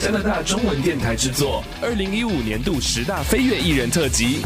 加拿大中文电台制作，2015年度10大飞跃艺人特辑。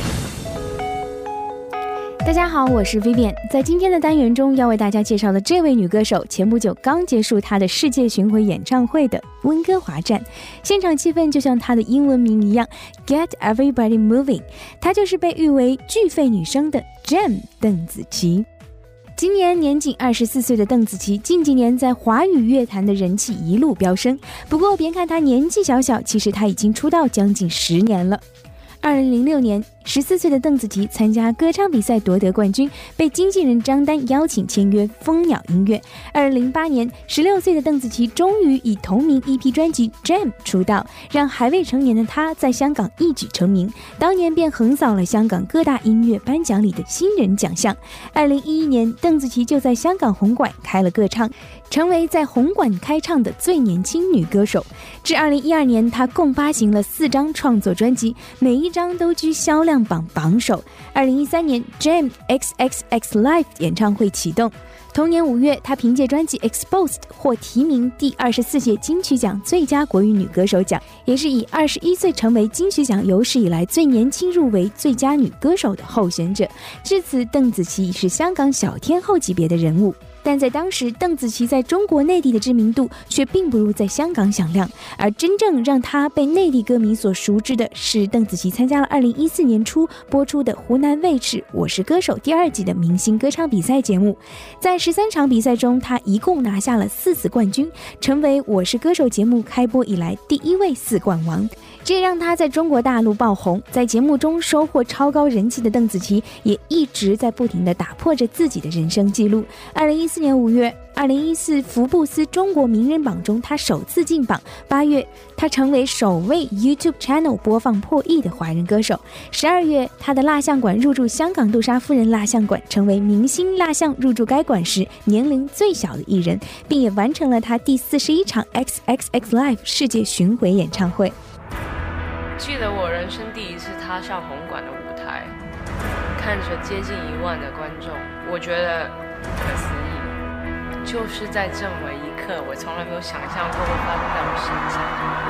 大家好，我是 Vivian。 在今天的单元中要为大家介绍的这位女歌手，前不久刚结束她的世界巡回演唱会的温哥华站，现场气氛就像她的英文名一样 Get Everybody Moving。 她就是被誉为巨肺女声的 Gem 邓紫棋。今年年仅24岁的邓紫棋，近几年在华语乐坛的人气一路飙升。不过别看她年纪小小，其实她已经出道将近10年了。2006年14岁的邓紫棋参加歌唱比赛夺得冠军，被经纪人张丹邀请签约蜂鸟音乐。2008年16岁的邓紫棋终于以同名 EP 专辑 Gem 出道，让还未成年的她在香港一举成名，当年便横扫了香港各大音乐颁奖礼的新人奖项。2011年邓紫棋就在香港红馆开了个唱，成为在红馆开唱的最年轻女歌手。至2012年她共发行了4张创作专辑，每一张都居销量榜榜首。2013年 Gem XXX Live 演唱会启动，同年5月她凭借专辑 Exposed 获提名第24届金曲奖最佳国语女歌手奖，也是以21岁成为金曲奖有史以来最年轻入围最佳女歌手的候选者。至此邓紫棋已是香港小天后级别的人物。但在当时，邓紫棋在中国内地的知名度却并不如在香港响亮，而真正让她被内地歌迷所熟知的是邓紫棋参加了2014年初播出的湖南卫视《我是歌手》第2季的明星歌唱比赛节目。在13场比赛中，她一共拿下了4次冠军，成为《我是歌手》节目开播以来第1位4冠王。这也让她在中国大陆爆红。在节目中收获超高人气的邓紫棋，也一直在不停地打破着自己的人生记录。2014年5月2014福布斯中国名人榜中她首次进榜，8月她成为首位 YouTube channel 播放破亿的华人歌手。12月她的蜡像馆入驻香港杜莎夫人蜡像馆，成为明星蜡像入驻该馆时年龄最小的艺人，并也完成了她第41场 XXX Live 世界巡回演唱会。 记得我人生第一次踏上红馆的舞台，看着接近1万的观众，我觉得不可思议。就是在这么一刻，我从来没有想象过会发生在我身上。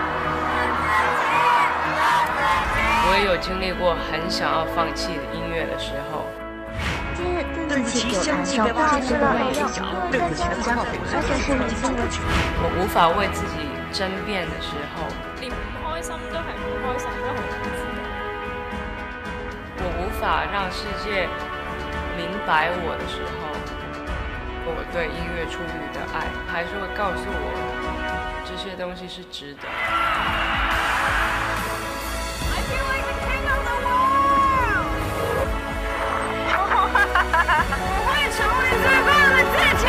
我也有经历过很想要放弃的音乐的时候。 邓紫棋相继被挖出来影响邓紫棋的歌曲， 我无法为自己争辩的时候， 連唔開心都係唔開心都好自然。 我無法讓世界明白我的時候，我對音樂出於的愛還是會告訴我這些東西是值得。 I feel like the king of the world 我會成為最棒的自己。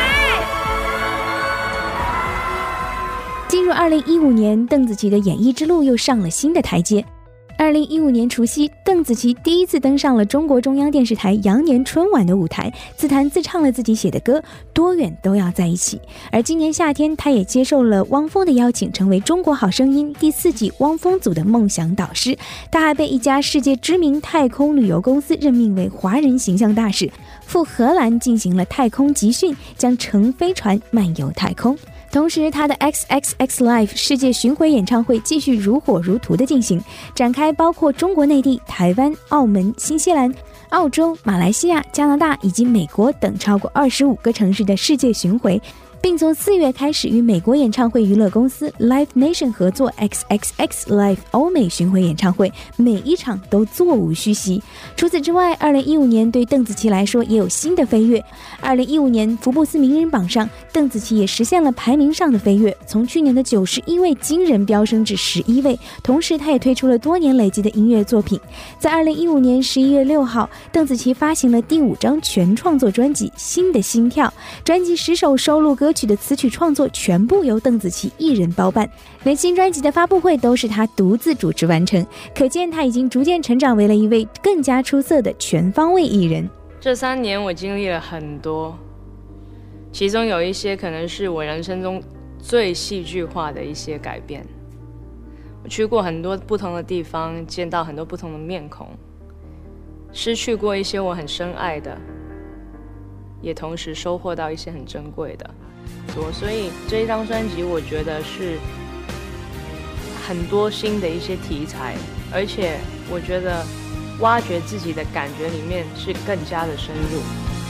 进入2015年，邓紫棋的演艺之路又上了新的台阶。2015年除夕，邓紫棋第一次登上了中国中央电视台羊年春晚的舞台，自弹自唱了自己写的歌《多远都要在一起》。而今年夏天，她也接受了汪峰的邀请，成为中国好声音第4季汪峰组的梦想导师。她还被一家世界知名太空旅游公司任命为华人形象大使，赴荷兰进行了太空集训，将乘飞船漫游太空。同时，他的 XXX Live 世界巡回演唱会继续如火如荼地进行，展开包括中国内地、台湾、澳门、新西兰、澳洲、马来西亚、加拿大以及美国等超过25个城市的世界巡回，并从4月开始与美国演唱会娱乐公司 Live Nation 合作 XXX Live 欧美巡回演唱会，每一场都座无虚席。除此之外，2015年对邓紫棋来说也有新的飞跃。2015年福布斯名人榜上，邓紫棋也实现了排名上的飞跃，从去年的91位惊人飙升至11位。同时，她也推出了多年累积的音乐作品。在2015年11月6号，邓紫棋发行了第5张全创作专辑《新的心跳》，专辑10首收录歌曲的词曲创作全部由邓紫棋一人包办，连新专辑的发布会都是她独自主持完成，可见她已经逐渐成长为了一位更加出色的全方位艺人。 这3年我经历了很多，其中有一些可能是我人生中最戏剧化的一些改变。我去过很多不同的地方，见到很多不同的面孔，失去过一些我很深爱的，也同时收获到一些很珍贵的。所以这一张专辑我觉得是很多新的一些题材，而且我觉得挖掘自己的感觉里面是更加的深入。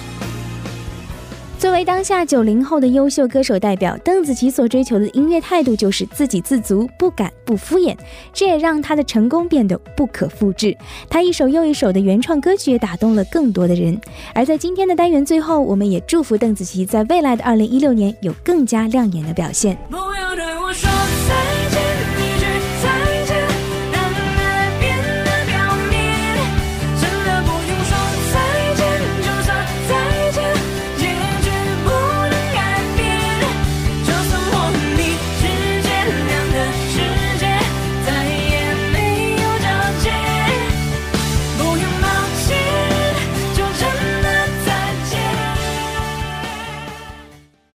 作为当下90后的优秀歌手代表，邓紫棋所追求的音乐态度就是自给自足，不敢不敷衍，这也让她的成功变得不可复制。她一首又一首的原创歌曲也打动了更多的人。而在今天的单元最后，我们也祝福邓紫棋在未来的2016年有更加亮眼的表现。 不要对我说再见。